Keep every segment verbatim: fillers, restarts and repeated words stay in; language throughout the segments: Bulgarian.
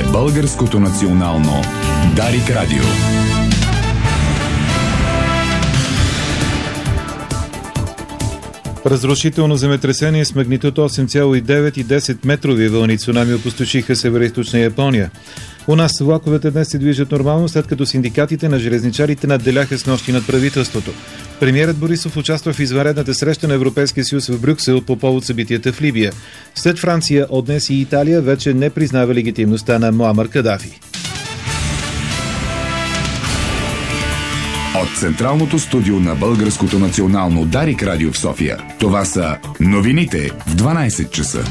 Българското национално Дарик Радио. Разрушително земетресение с магнитуд осем цяло и девет и десет метрови вълни цунами опустошиха североизточна Япония. У нас влаковете днес се движат нормално, след като синдикатите на железничарите надделяха с нощи над правителството. Премиерът Борисов участва в извънредната среща на Европейския съюз в Брюксел по повод събитията в Либия. След Франция, от днес и Италия вече не признава легитимността на Муамар Кадафи. От Централното студио на Българското национално Дарик Радио в София. Това са новините в дванайсет часа.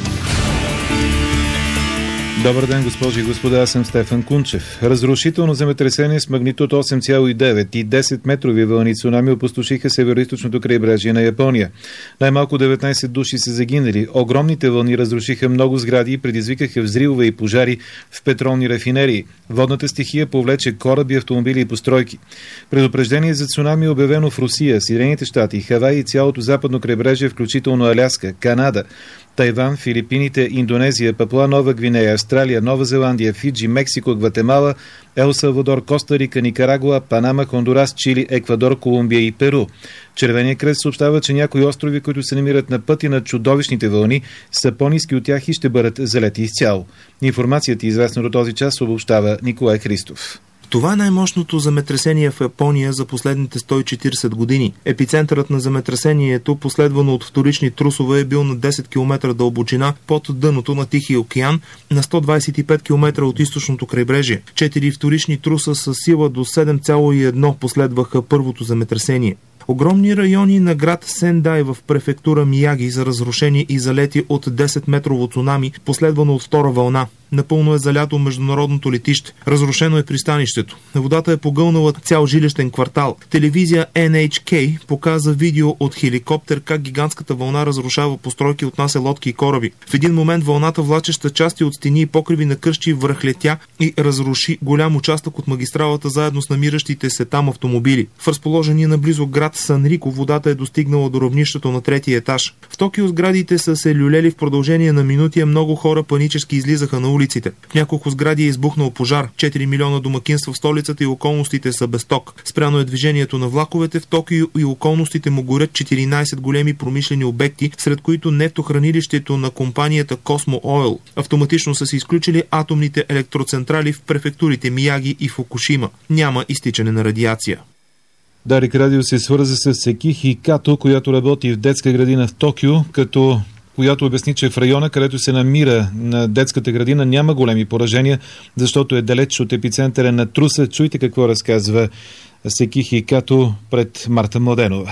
Добър ден, госпожи и господа, аз съм Стефан Кунчев. Разрушително земетресение с магнитуд осем цяло и девет и десет метрови вълни цунами опустошиха североизточното крайбрежие на Япония. Най-малко деветнайсет души са загинали. Огромните вълни разрушиха много сгради и предизвикаха взривове и пожари в петролни рафинерии. Водната стихия повлече кораби, автомобили и постройки. Предупреждение за цунами е обявено в Русия, Съединените щати, Хавай и цялото западно крайбрежие, включително Аляска, Канада, Тайван, Филипините, Индонезия, Папуа Нова Гвинея, Австралия, Нова Зеландия, Фиджи, Мексико, Гватемала, Ел Салвадор, Коста Рика, Никарагуа, Панама, Хондурас, Чили, Еквадор, Колумбия и Перу. Червеният кръст съобщава, че някои острови, които се намират на пътя на чудовищните вълни, са по-ниски от тях и ще бъдат залети изцяло. Информацията, известна до този час, обобщава Николай Христов. Това е най-мощното земетресение в Япония за последните сто и четирийсет години. Епицентърът на земетресението, последвано от вторични трусове, е бил на десет километра дълбочина под дъното на Тихия океан, на сто двайсет и пет километра от източното крайбрежие. Четири вторични труса с сила до седем цяло и едно последваха първото земетресение. Огромни райони на град Сендай в префектура Мияги са разрушени и залети от десет метрово цунами, последвано от втора вълна. Напълно е залято международното летище. Разрушено е пристанището. Водата е погълнала цял жилищен квартал. Телевизия Ен Ейч Кей показа видео от хеликоптер как гигантската вълна разрушава постройки, отнася лодки и кораби. В един момент вълната, влачеща части от стени и покриви на къщи, връхлетя и разруши голям участък от магистралата заедно с намиращите се там автомобили. В разположения наблизо град Санрико водата е достигнала до равнището на третия етаж. В Токио сградите са се люлели в продължение на минути, а много хора панически излизаха на улиците. В няколко сгради е избухнал пожар. четири милиона домакинства в столицата и околностите са без ток. Спряно е движението на влаковете. В Токио и околностите му горят четиринайсет големи промишлени обекти, сред които нефтохранилището на компанията Cosmo Oil. Автоматично са се изключили атомните електроцентрали в префектурите Мияги и Фукушима. Няма изтичане на радиация. Дарик Радио се свърза с Секихи Като, която работи в детска градина в Токио, като която обясни, че в района, където се намира на детската градина, няма големи поражения, защото е далеч от епицентъра на труса. Чуйте какво разказва Секихи Като пред Марта Младенова.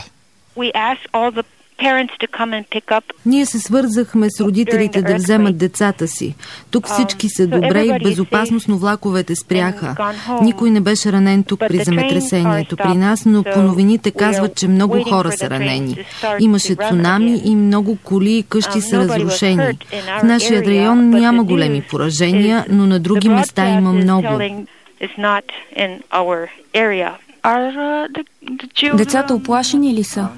Ние се свързахме с родителите да вземат децата си. Тук всички са добре и в безопасност, но влаковете спряха. Никой не беше ранен тук при земетресението при нас, но по новините казват, че много хора са ранени. Имаше цунами и много коли и къщи са разрушени. В нашия район няма големи поражения, но на други места има много. Децата оплашени ли са?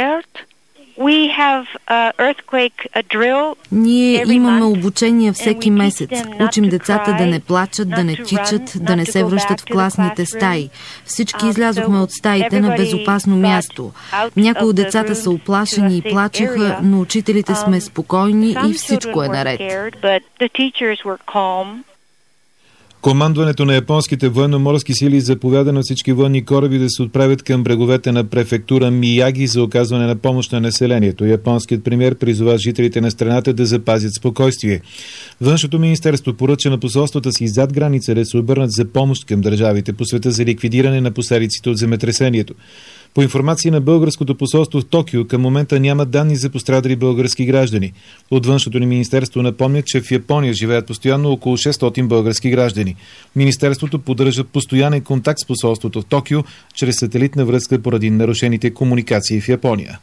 Ние имаме обучение всеки месец. Учим децата да не плачат, да не тичат, да не се връщат в класните стаи. Всички излязохме от стаите на безопасно място. Някои от децата са оплашени и плачеха, но учителите сме спокойни и всичко е наред. Командването на японските военноморски сили заповяда на всички военни кораби да се отправят към бреговете на префектура Мияги за оказване на помощ на населението. Японският премиер призова жителите на страната да запазят спокойствие. Външното министерство поръча на посолствата си зад граница да се обърнат за помощ към държавите по света за ликвидиране на последиците от земетресението. По информация на българското посолство в Токио, към момента няма данни за пострадали български граждани. От външното ни министерство напомнят, че в Япония живеят постоянно около шестстотин български граждани. Министерството поддържа постоянен контакт с посолството в Токио чрез сателитна връзка поради нарушените комуникации в Япония.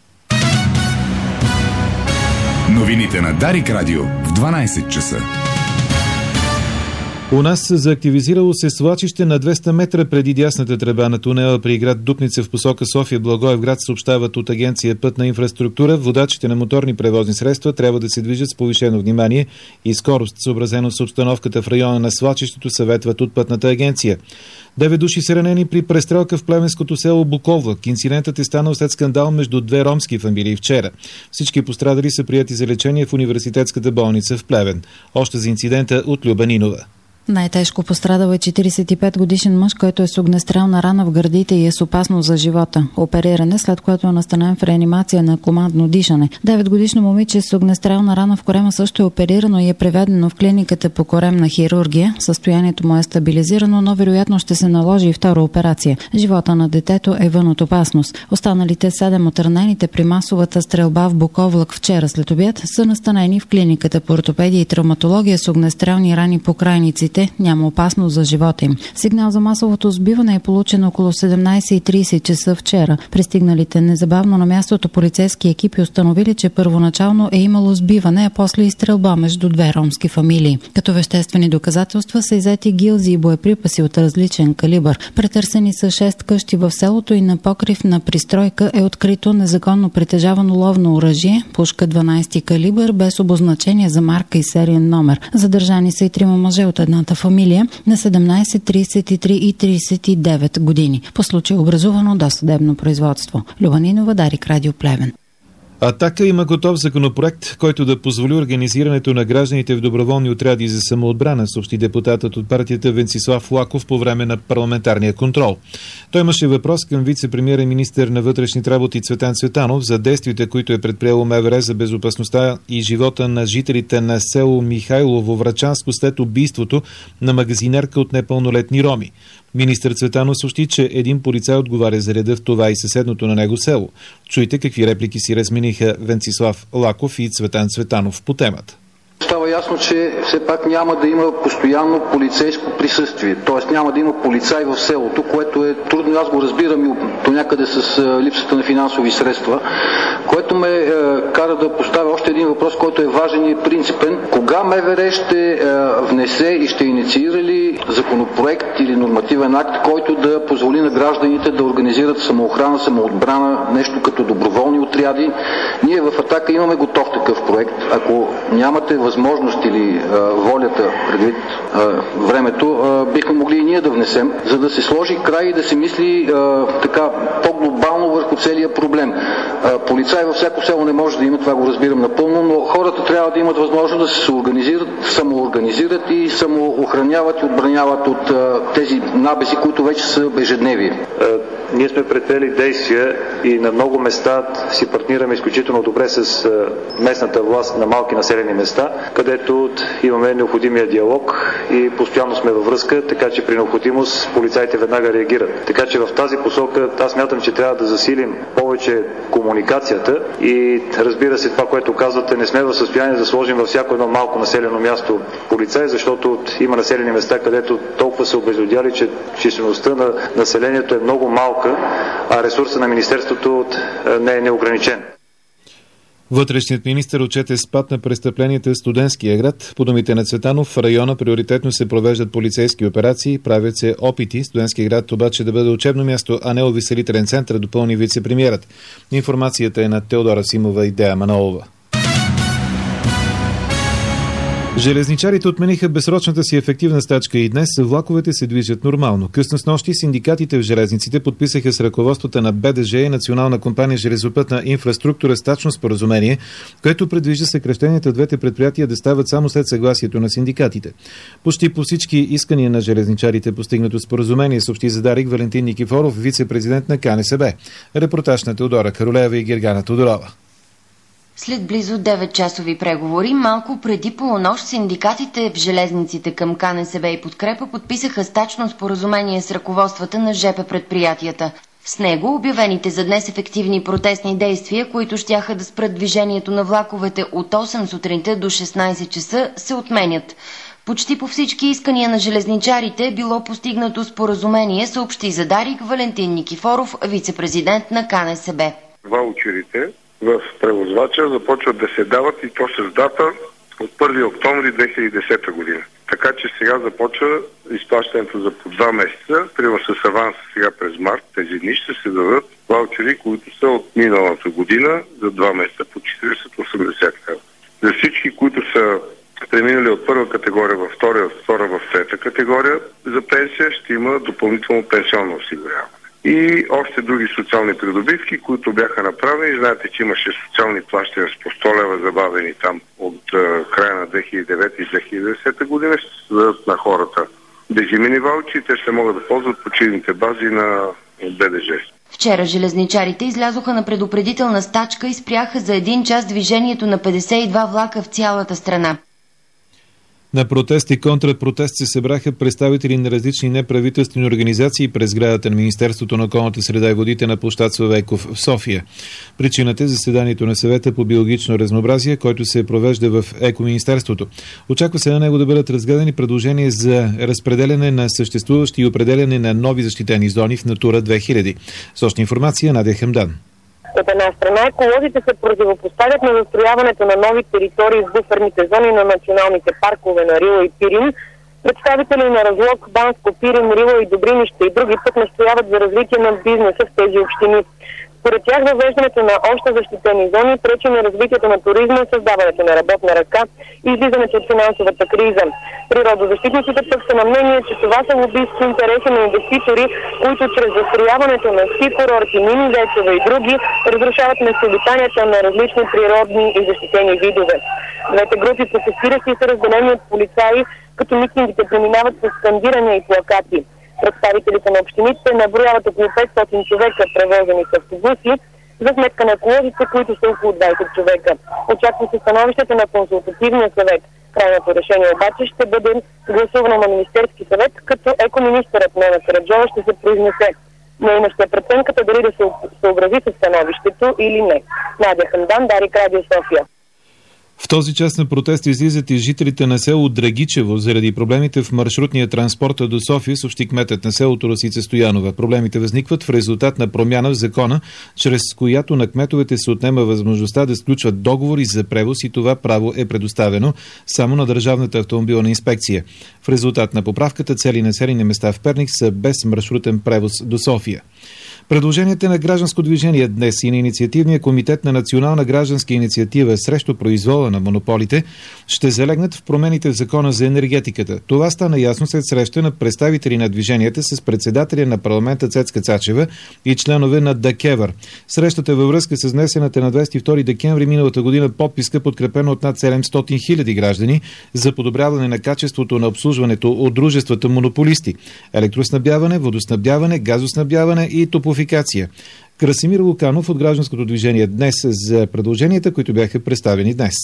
Новините на Дарик Радио в дванайсет часа. У нас за активизирало се свлачище на двеста метра преди дясната тръба на тунела при град Дупница в посока София Благоевград, съобщават от Агенция Пътна инфраструктура. Водачите на моторни превозни средства трябва да се движат с повишено внимание и скорост, съобразено с обстановката в района на свлачището, съветват от Пътната агенция. Девет души са ранени при престрелка в плевенското село Буковлък. Инцидентът е станал след скандал между две ромски фамилии вчера. Всички пострадали са приети за лечение в университетската болница в Плевен. Още за инцидента от Люба Нинова. Най-тежко пострадал е четиридесет и пет годишен мъж, който е с огнестрелна рана в гърдите и е с опасност за живота. Опериране, след което е настанен в реанимация на командно дишане. девет годишно момиче с огнестрелна рана в корема също е оперирано и е преведено в клиниката по коремна хирургия. Състоянието му е стабилизирано, но вероятно ще се наложи и втора операция. Живота на детето е вън от опасност. Останалите седем от ранените при масовата стрелба в Буковлък вчера след обяд са настанени в клиниката по ортопедия и травматология с огнестрелни рани по крайниците. Няма опасност за живота им. Сигнал за масовото сбиване е получен около седемнадесет и тридесет часа вчера. Пристигналите незабавно на мястото полицейски екипи установили, че първоначално е имало сбиване, а после и стрелба между две ромски фамилии. Като веществени доказателства са иззети гилзи и боеприпаси от различен калибър. Претърсени са шест къщи в селото и на покрив на пристройка е открито незаконно притежавано ловно оръжие, пушка дванадесети калибър, без обозначение за марка и сериен номер. Задържани са и трима мъже от една фамилия на седемнадесет, тридесет и три и тридесет и девет години. По случай образувано досъдебно производство. Люба Нинова, Дарик, Радио Плевен. Атака има готов законопроект, който да позволи организирането на гражданите в доброволни отряди за самоотбрана, съобщи депутатът от партията Венцислав Лаков по време на парламентарния контрол. Той имаше въпрос към вице-премиер и министър на вътрешните работи Цветан Цветанов за действията, които е предприело МВР за безопасността и живота на жителите на село Михайлово, Врачанско, след убийството на магазинерка от непълнолетни роми. Министър Цветанов съобщи, че един полицай отговаря за реда в това и съседното на него село. Чуйте какви реплики си размениха Венцислав Лаков и Цветан Цветанов по темата. Става ясно, че все пак няма да има постоянно полицейско присъствие, т.е. няма да има полицай в селото, което е трудно, аз го разбирам и до някъде с липсата на финансови средства, което ме е, кара да поставя още един въпрос, който е важен и е принципен. Кога МВР ще е, внесе и ще инициира ли законопроект или нормативен акт, който да позволи на гражданите да организират самоохрана, самоотбрана, нещо като доброволни отряди? Ние в Атака имаме готов такъв проект. Ако нямате възможност или а, волята предвид а, времето, а, бихме могли и ние да внесем, за да се сложи край и да се мисли а, така по-глобално върху целия проблем. А, полицай във всяко село не може да има, това го разбирам напълно, но хората трябва да имат възможност да се организират, самоорганизират и самоохраняват и отбраняват от а, тези набези, които вече са ежедневие. Ние сме предприели действия и на много места си партнираме изключително добре с местната власт на малки населени места, където имаме необходимия диалог и постоянно сме във връзка, така че при необходимост полицаите веднага реагират. Така че в тази посока аз смятам, че трябва да засилим повече комуникацията и разбира се това, което казвате, не сме в състояние да сложим във всяко едно малко населено място полицай, защото има населени места, където толкова се обезлюдяли, че числеността на населението е много малка, а ресурса на министерството не е неограничен. Вътрешният министър отчете спад на престъпленията в Студентския град. По думите на Цветанов, в района приоритетно се провеждат полицейски операции, правят се опити Студентския град обаче да бъде учебно място, а не увеселителен център, допълни вице-премиерът. Информацията е на Теодора Симова и Дея Манолова. Железничарите отмениха безсрочната си ефективна стачка и днес влаковете се движат нормално. Късно с нощи синдикатите в железниците подписаха с ръководството на БДЖ и Национална компания Железопътна инфраструктура стачно споразумение, което предвижда съкращенията в двете предприятия да стават само след съгласието на синдикатите. Почти по всички искания на железничарите постигнато споразумение, съобщи за Дарик Валентин Никифоров, вице-президент на КНСБ. Репортаж на Теодора Каролева и Гергана Тодорова. След близо девет-часови преговори, малко преди полунощ, синдикатите в железниците към КНСБ и Подкрепа подписаха стачно споразумение с ръководствата на ЖП предприятията. С него обявените за днес ефективни протестни действия, които щяха да спрат движението на влаковете от осем сутринта до шестнадесет часа, се отменят. Почти по всички искания на железничарите било постигнато споразумение, съобщи за Дарик Валентин Никифоров, вице-президент на КНСБ. Ваучерите в превозвача започват да се дават и то с дата от първи октомври две хиляди и десета година. Така че сега започва изплащането за по два месеца. Примерно с аванс сега през март тези дни ще се дадат ваучери, които са от миналата година за два месеца по четирийсет до осемдесет лева. За всички, които са преминали от първа категория във втора, втора в трета категория за пенсия, ще има допълнително пенсионно осигуряване. И още други социални придобивки, които бяха направени. Знаете, че имаше социални плащания с по сто лева забавени там от uh, края на две хиляди и девета и две хиляди и десета година. Ще се дадат на хората безименни ваучери и те ще могат да ползват почивните бази на БДЖ. Вчера железничарите излязоха на предупредителна стачка и спряха за един час движението на петдесет и два влака в цялата страна. На протест и контрпротест се събраха представители на различни неправителствени организации през сградата на Министерството на околната среда и водите на площад Славейков в София. Причината е заседанието на съвета по биологично разнообразие, който се провежда в Екоминистерството. Очаква се на него да бъдат разгледани предложения за разпределяне на съществуващи и определяне на нови защитени зони в Натура две хиляди. Сочна информация Надя Хамдан. От една страна еколозите се противопоставят на застрояването на нови територии в буферните зони на националните паркове на Рила и Пирин. Представители на Разлог, Банско, Пирин, Рила и Добринище и други пък настояват за развитие на бизнеса в тези общини. Според тях въвеждането на още защитени зони пречи на развитието на туризма, създаването на работна ръка и излизането от финансовата криза. Природозащитниците пък са на мнение, че това са лобистки интереси на инвеститори, които чрез застрояването на ски курорти, мини вецове и други разрушават местообитанията на различни природни и защитени видове. Двете групи протестиращи са разделени от полицаи, като митингите преминават с скандирания и плакати. Представителите на общините наброяват около петстотин човека, превозени с автобуси, за сметка на еколозите, които са около двайсет човека. Очаква се становището на консултативния съвет. Крайното решение обаче ще бъде гласувано на Министерски съвет, като екоминистерът Нона Караджова ще се произнесе. Нейна ще е преценката дали да се съобрази със становището или не. Надя Хамдан, Дарик, Радио София. В този час на протест излизат и жителите на село Драгичево заради проблемите в маршрутния транспорт до София, съобщи кметът на селото Росица Стоянова. Проблемите възникват в резултат на промяна в закона, чрез която на кметовете се отнема възможността да сключват договори за превоз и това право е предоставено само на Държавната автомобилна инспекция. В резултат на поправката цели населени места в Перник са без маршрутен превоз до София. Предложенията на гражданско движение днес и на инициативния комитет на Национална гражданска инициатива срещу произвола на монополите ще залегнат в промените в закона за енергетиката. Това стана ясно след среща на представители на движенията с председателя на парламента Цецка Цачева и членове на ДКЕВР. Срещата е във връзка с внесената на двадесет и втори декември миналата година подписка, подкрепена от над седемстотин хиляди граждани за подобряване на качеството на обслужването от дружествата монополисти – електроснабдяване, водоснабдяване, газоснабдяване и топлофикация. Красимир Луканов от гражданското движение днес за предложенията, които бяха представени днес.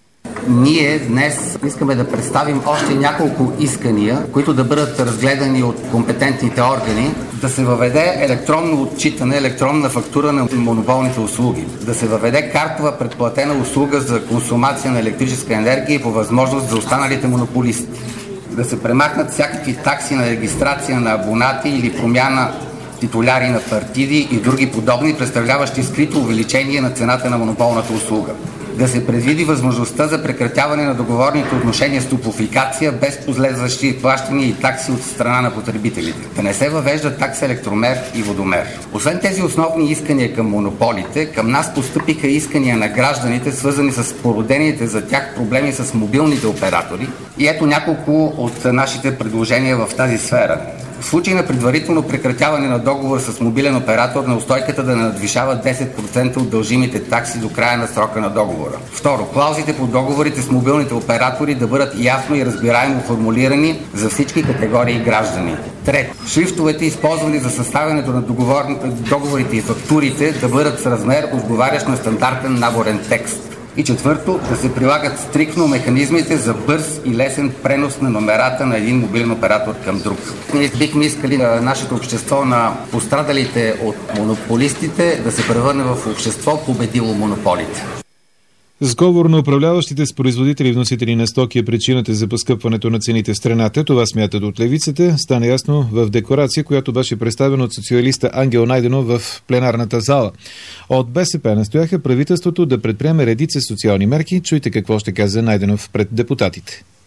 Ние днес искаме да представим още няколко искания, които да бъдат разгледани от компетентните органи, да се въведе електронно отчитане, електронна фактура на монополните услуги, да се въведе картова предплатена услуга за консумация на електрическа енергия и по възможност за останалите монополисти, да се премахнат всякакви такси на регистрация на абонати или промяна титуляри на партиди и други подобни, представляващи скрито увеличение на цената на монополната услуга. Да се предвиди възможността за прекратяване на договорните отношения с топлофикация без последващи плащания и такси от страна на потребителите. Да не се въвежда такса електромер и водомер. Освен тези основни искания към монополите, към нас постъпиха искания на гражданите, свързани с породените за тях проблеми с мобилните оператори. И ето няколко от нашите предложения в тази сфера. В случай на предварително прекратяване на договор с мобилен оператор, неустойката да не надвишава десет процента от дължимите такси до края на срока на договора. Второ, клаузите по договорите с мобилните оператори да бъдат ясно и разбираемо формулирани за всички категории граждани. Трето, шрифтовете, използвани за съставянето на договор... договорите и фактурите, да бъдат с размер, отговарящ на стандартен наборен текст. И четвърто, да се прилагат стриктно механизмите за бърз и лесен пренос на номерата на един мобилен оператор към друг. Ние бихме искали на нашето общество на пострадалите от монополистите да се превърне в общество победило монополите. Сговор на управляващите с производители и вносители на стоки е причината за поскъпването на цените в страната. Това смятат от левицата. Стана ясно в декларация, която беше представена от социалиста Ангел Найденов в пленарната зала. От БСП настояха правителството да предприеме редица социални мерки. Чуйте какво ще каза Найденов пред депутатите.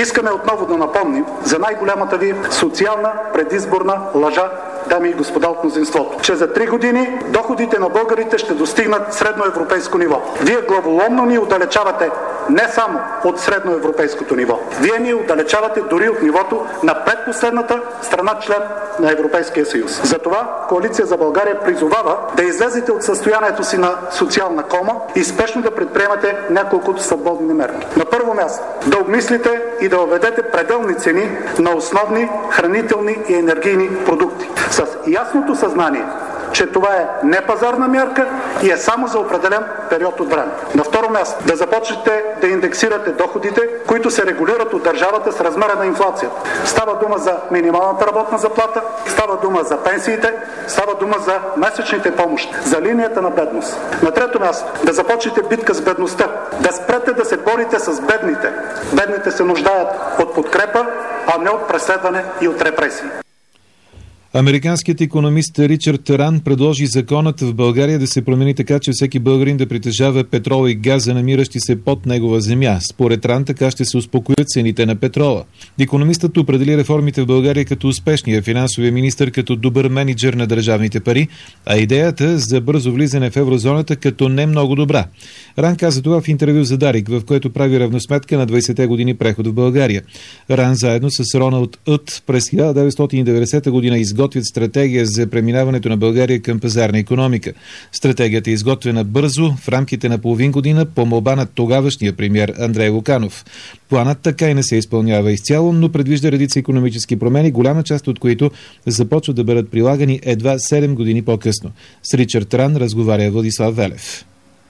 Искаме отново да напомним за най-голямата ви социална предизборна лъжа, дами и господа от мнозинството, че за три години доходите на българите ще достигнат средноевропейско ниво. Вие главоломно ни отдалечавате не само от средноевропейското ниво. Вие ни отдалечавате дори от нивото на предпоследната страна член на Европейския съюз. Затова Коалиция за България призовава да излезете от състоянието си на социална кома и спешно да предприемате няколко свободни мерки. На първо място, да обмислите и да въведете пределни цени на основни хранителни и енергийни продукти. С ясното съзнание, че това е непазарна мярка и е само за определен период от време. На второ място, да започнете да индексирате доходите, които се регулират от държавата с размера на инфлацията. Става дума за минималната работна заплата, става дума за пенсиите, става дума за месечните помощи, за линията на бедност. На трето място, да започнете битка с бедността, да спрете да се борите с бедните. Бедните се нуждаят от подкрепа, а не от преследване и от репресии. Американският икономист Ричард Ран предложи законът в България да се промени така, че всеки българин да притежава петрол и газа, намиращи се под негова земя. Според Ран така ще се успокоят цените на петрола. Икономистът определи реформите в България като успешни, а финансовия министър като добър мениджър на държавните пари, а идеята за бързо влизане в еврозоната като не много добра. Ран каза това в интервю за Дарик, в което прави равносметка на двайсетте години преход в България. Ран заедно с Роналд Ът през хиляда деветстотин и деветдесета година изготвят стратегия за преминаването на България към пазарна икономика. Стратегията е изготвена бързо, в рамките на половин година, по молба на тогавашния премиер Андрей Луканов. Планът така и не се изпълнява изцяло, но предвижда редица икономически промени, голяма част от които започват да бъдат прилагани едва седем години по-късно. С Ричард Ран разговаря Владислав Велев.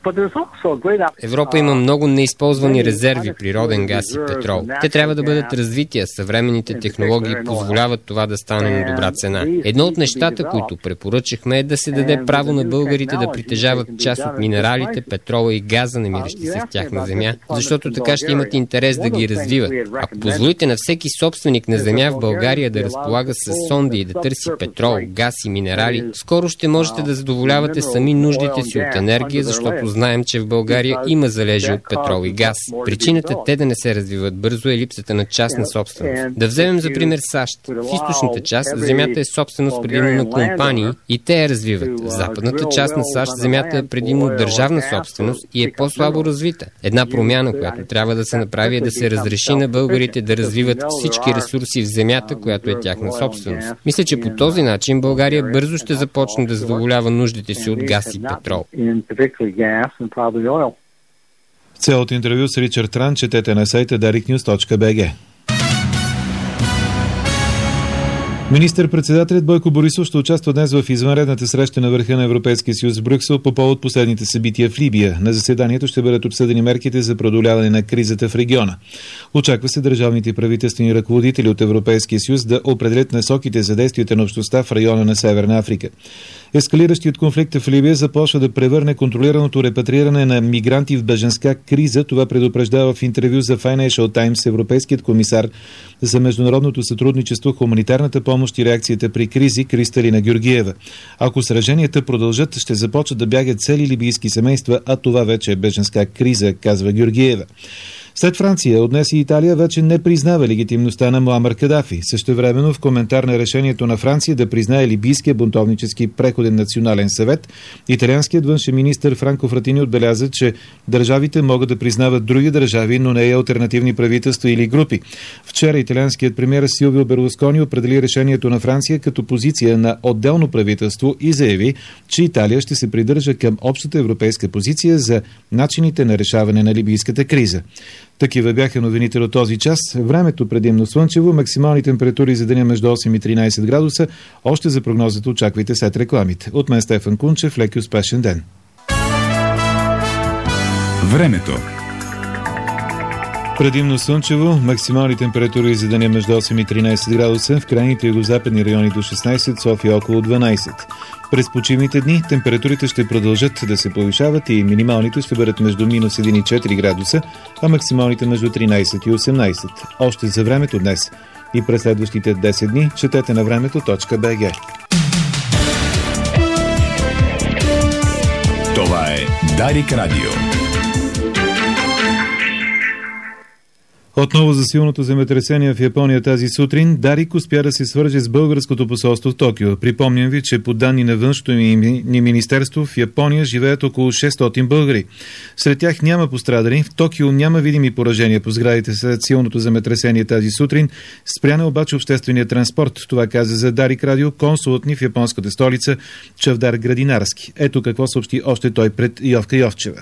Европа има много неизползвани резерви природен газ и петрол. Те трябва да бъдат развити, а съвременните технологии позволяват това да стане на добра цена. Едно от нещата, които препоръчахме, е да се даде право на българите да притежават част от минералите, петрола и газа, намиращи се в тяхна земя, защото така ще имат интерес да ги развиват. Ако позволите на всеки собственик на земя в България да разполага с сонди и да търси петрол, газ и минерали, скоро ще можете да задоволявате сами нуждите си от енергия, защото знаем, че в България има залежи от петрол и газ. Причината те да не се развиват бързо е липсата на частна собственост. Да вземем за пример САЩ. В източната част земята е собственост предимно на компании и те я развиват. В западната част на САЩ земята е предимно държавна собственост и е по-слабо развита. Една промяна, която трябва да се направи, е да се разреши на българите да развиват всички ресурси в земята, която е тяхна собственост. Мисля, че по този начин България бързо ще започне да задоволява нуждите си от газ и петрол. Цялото интервю с Ричард Ран четете на сайта дарик нюз точка би джи. Министър-председателят Бойко Борисов ще участва днес в извънредната среща на върха на Европейския съюз в Брюксел по повод последните събития в Либия. На заседанието ще бъдат обсъдени мерките за преодоляване на кризата в региона. Очаква се държавните и правителствени ръководители от Европейския съюз да определят насоките за действията на общността в района на Северна Африка. Ескалиращият конфликт в Либия започва да превърне контролираното репатриране на мигранти в бежанска криза. Това предупреждава в интервю за Financial Times европейският комисар за международното сътрудничество, хуманитарната помощ и реакцията при кризи Кристалина Георгиева. Ако сраженията продължат, ще започнат да бягат цели либийски семейства, а това вече е бежанска криза, казва Георгиева. След Франция, от днес и Италия вече не признава легитимността на Муамар Кадафи. Същевременно в коментар на решението на Франция да признае либийския бунтовнически преходен национален съвет, италианският външен министър Франко Фратини отбеляза, че държавите могат да признават други държави, но не и алтернативни правителства или групи. Вчера италианският премиер Силвио Берлускони определи решението на Франция като позиция на отделно правителство и заяви, че Италия ще се придържа към общата европейска позиция за начините на решаване на либийската криза. Такива бяха новините от този час. Времето предимно слънчево, максимални температури за деня между осем и тринайсет градуса. Още за прогнозата очаквайте след рекламите. От мен Стефан Кунчев, лек и успешен ден. Времето. Предимно слънчево, максимални температури за деня между осем и тринайсет градуса, в крайните югозападни райони до шестнайсет, София около дванайсет. През почивните дни температурите ще продължат да се повишават и минималните ще бъдат между минус един и четири градуса, а максималните между тринайсет и осемнайсет. Още за времето днес и през следващите десет дни четете на времето точка би джи. Това е Дарик Радио. Отново за силното земетресение в Япония тази сутрин, Дарик успя да се свърже с българското посолство в Токио. Припомням ви, че по данни на външното ни министерство в Япония живеят около шестстотин българи. Сред тях няма пострадали. В Токио няма видими поражения по сградите след силното земетресение тази сутрин. Спряна обаче обществения транспорт. Това каза за Дарик радио консулът ни в японската столица Чавдар Градинарски. Ето какво съобщи още той пред Йовка Йовчева.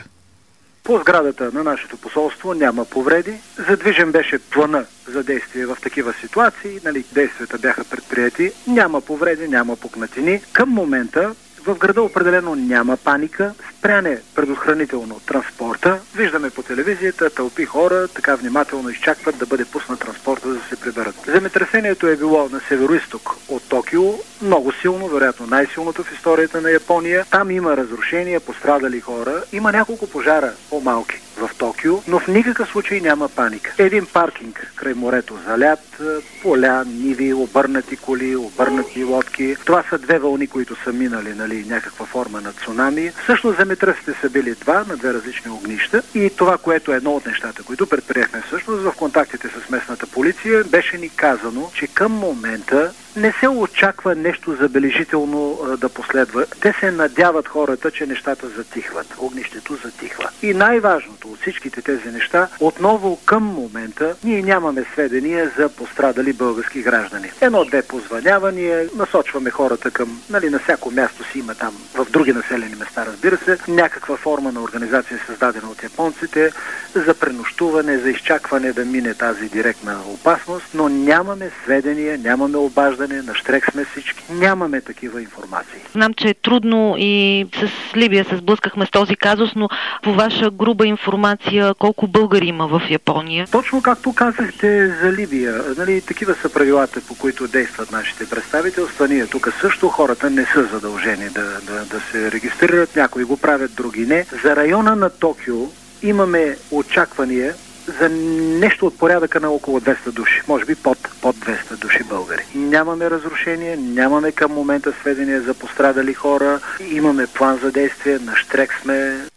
По сградата на нашето посолство няма повреди. Задвижен беше плана за действие в такива ситуации. Нали, действията бяха предприяти. Няма повреди, няма пукнатини. Към момента в града определено няма паника. Спряне предохранително транспорта. Виждаме по телевизията тълпи хора, така внимателно изчакват да бъде пуснат транспорта, за да се приберат. Земетресението е било на североизток от Токио. Много силно, вероятно най-силното в историята на Япония. Там има разрушения, пострадали хора. Има няколко пожара по-малки в Токио, но в никакъв случай няма паника. Един паркинг край морето залят, поля, ниви, обърнати коли, обърнати лодки. Това са две вълни, които са минали, нали, някаква форма на цунами. Всъщност земетръсите са били два на две различни огнища и това, което е едно от нещата, които предприехме всъщност в контактите с местната полиция, беше ни казано, че към момента не се очаква нещо забележително а, да последва. Те се надяват хората, че нещата затихват. Огнището затихва. И най-важното от всичките тези неща, отново към момента ние нямаме сведения за пострадали български граждани. Едно-две позвънявания, насочваме хората към, нали, на всяко място си има там, в други населени места, разбира се, някаква форма на организация създадена от японците за пренощуване, за изчакване да мине тази директна опасност, но нямаме сведения, нямаме обаждане, на щрек сме всички. Нямаме такива информации. Знам, че е трудно и с Либия се сблъскахме с този казус, но по ваша груба информация, колко българи има в Япония? Точно както казахте за Либия. Нали, такива са правилата, по които действат нашите представителства. Ние тук също хората не са задължени да, да, да се регистрират. Някои го правят, други не. За района на Токио имаме очаквания за нещо от порядъка на около двеста души, може би под, под двеста души българи. Нямаме разрушение, нямаме към момента сведения за пострадали хора, имаме план за действие, на щрек сме,